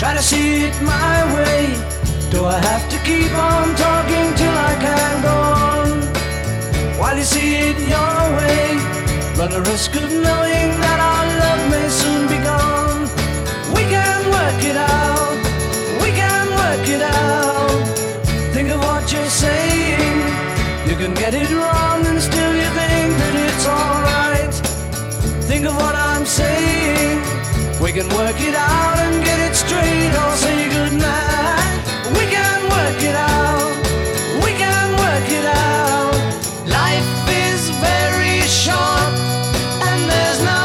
Try to see it my way. Do I have to keep on talking till I can go on? While you see it your way, run the risk of knowing that our love may soon be gone. We can work it out, we can work it out. Think of what you're saying. You can get it wrong and still you think that it's alright. Think of what I'm saying. We can work it out and get it straight or say goodnight. We can work it out, we can work it out. Life is very short and there's no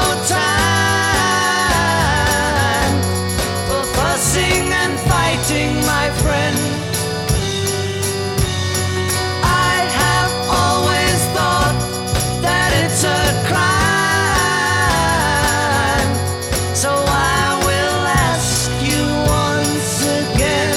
time for fussing and fighting, my friend. I have always thought that it's a crime, so I will ask you once again.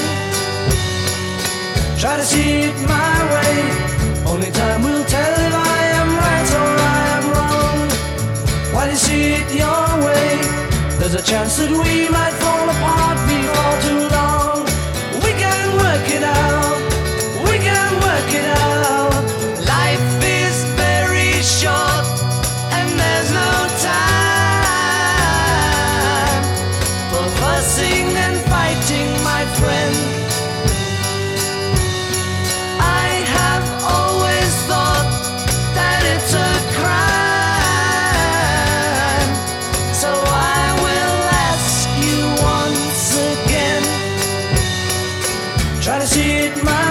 Try to see it my way. Only time will tell if I am right or I am wrong. While you see it your way, there's a chance that we might fall apart before too long. We can work it out, we can work it out. Life is very short and there's no time for fussing and fighting, my friend. I have always thought that it's a crime, so I will ask you once again. Try to see it my